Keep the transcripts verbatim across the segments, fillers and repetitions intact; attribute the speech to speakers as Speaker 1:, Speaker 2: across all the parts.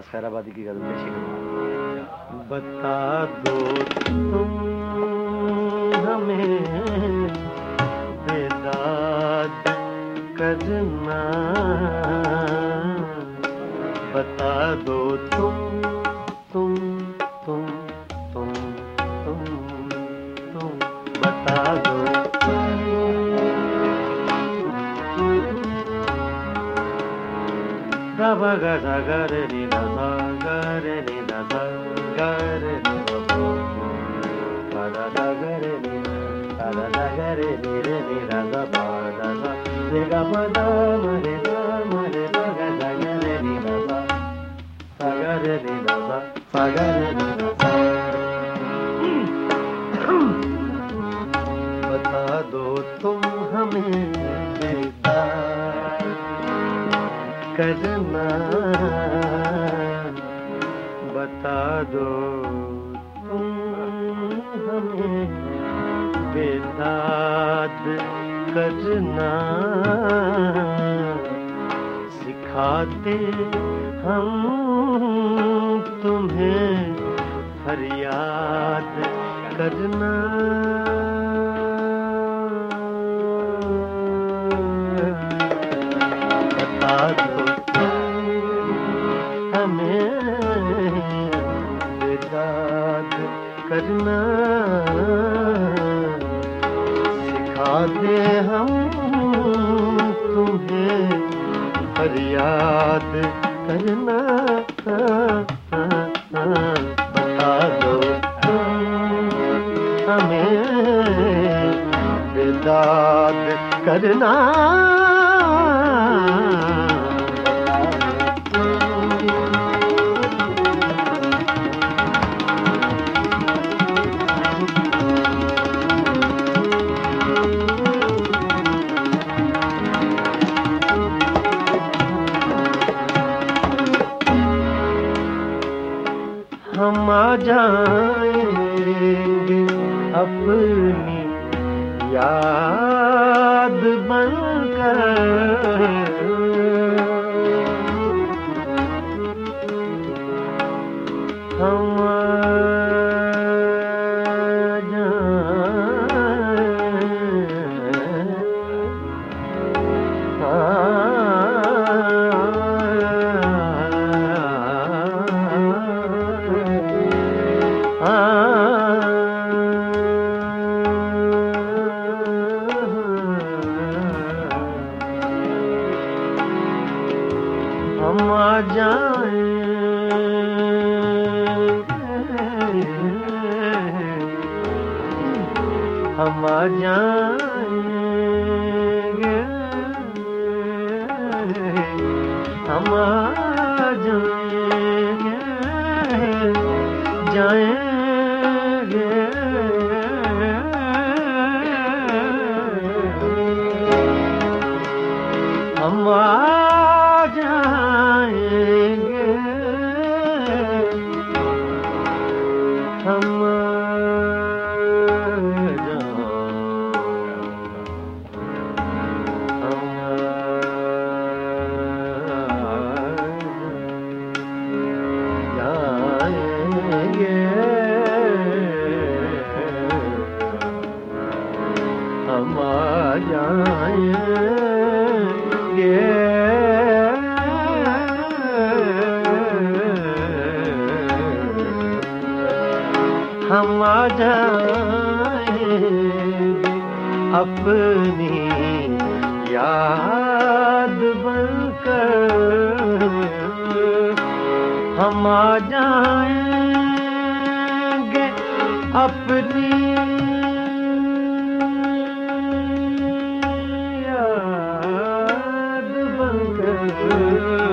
Speaker 1: अब्बास खैराबादी की गजल पेशी करूँगा।
Speaker 2: बता दो तुम हमें बेदाद करना, बता दो तुम तुम तुम तुम तुम तुम बता दो गा गा गा गा रे नी दा सा गा रे नी दा सा गा रे नी दा सा गा दा दा गा रे नी दा दा दा गा रे नी रे नी दा दा बा दा सा रे गा मा दा मा रे दा मा रे दा गा दा गा रे नी दा सा सा गा रे नी दा सा सा गा रे नी दा सा। बता दो तुम हमें बेदार करना, बता दो तुम हमें बेदाद करना, सिखाते हम तुम्हें फरियाद करना। बता दो हमें बेदाद करना, सिखा दे हम तुम्हें फरियाद करना। बता दो हमें बेदाद करना। हम आ जाएंगे अपनी याद बनकर, हम आ हम आ जाएंगे, हम आ जाएंगे, हम आ जाएंगे, जाएंगे, हम आ जाएंगे, हम जाएंगे, हम आ जाएंगे, हम आ जाएंगे अपनी याद बनकर, हम आ जाएंगे अपनी याद बनकर।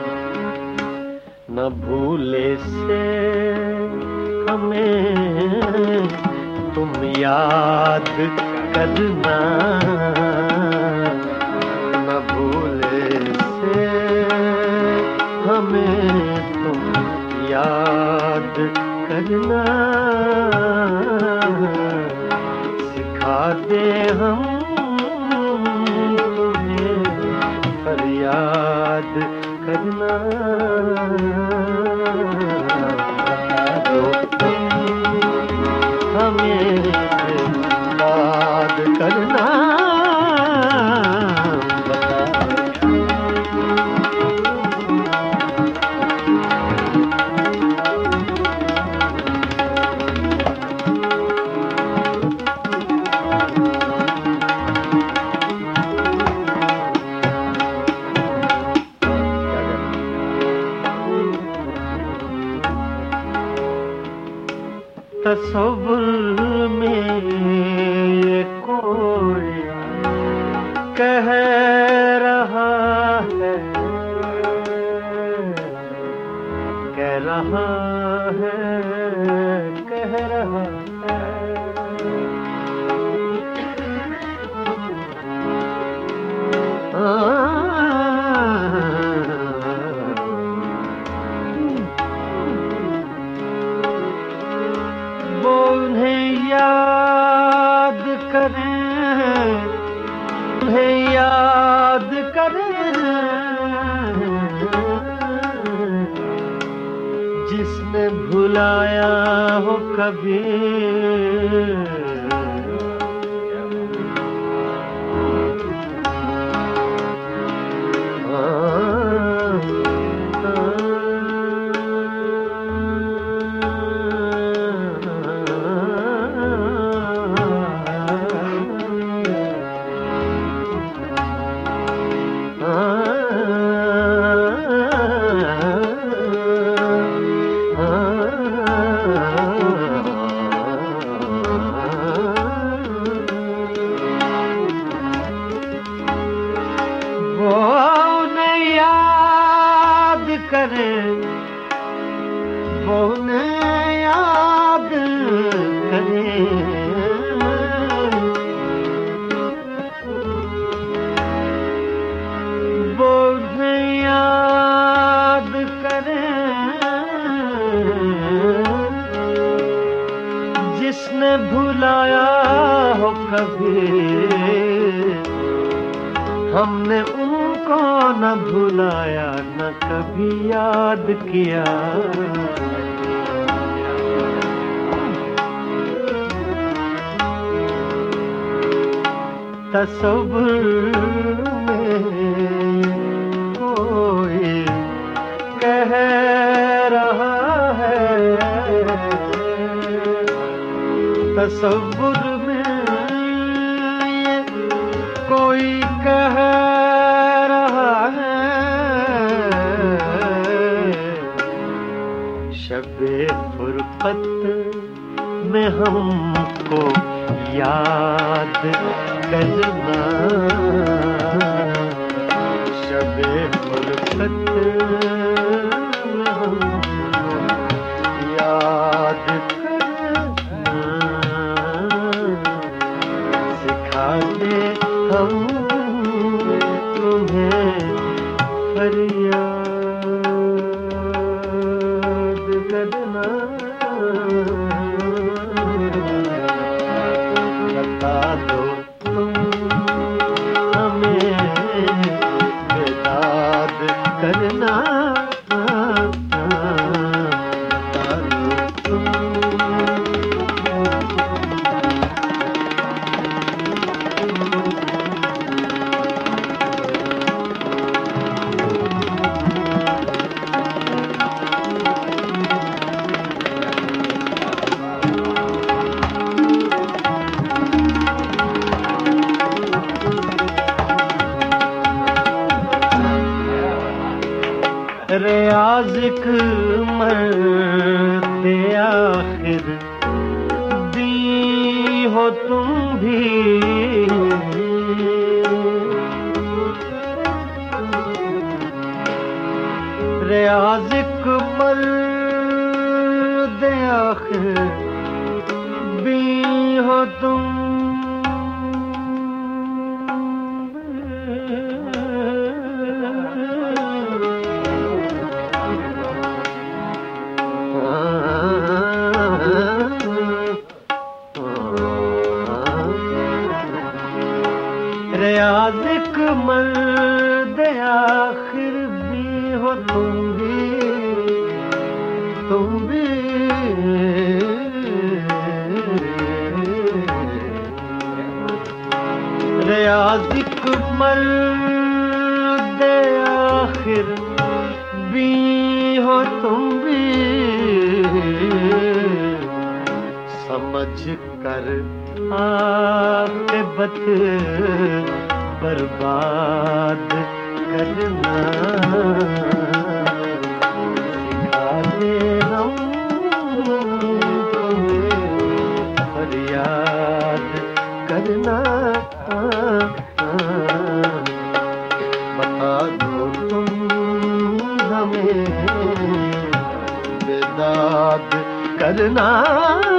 Speaker 2: न भूले से हमें तुम याद करना, न भूले से हमें तुम याद करना, सिखा दे हम तुम्हें फरियाद करना। तसव्वुर में ये कोई कह रहा है, कह रहा है, कह रहा है। वो उन्हें याद करें, उन्हें याद करें जिसने भुलाया हो कभी। करें वो उन्हें याद करें, वो उन्हें याद करें जिसने भुलाया हो कभी। हमने उनको न भुलाया न कभी याद किया। तसव्वुर में कोई कह रहा है, तसव्वुर में कोई कह रहा है। शब-ए फुरकत में हमको याद करना, शब-ए फुरकत में हमको याद करना सिखा दे हम तुम्हें फरियाद करना। बता दो तुम हमें बेदाद करना, बता दो तुम। रियाज़िक मर्दे आखिर दी हो तुम भी, रियाज़िक मर्दे आखिर भी हो तुम। रियाज़िक मर्द आखिर भी हो तुम भी, तुम भी। रियाज़िक मर्द आखिर भी हो तुम भी। समझ कर आक़िबत बर्बाद करना सिखा दे हम तुम्हें याद करना, बता दो तुम हमें बेदाद करना।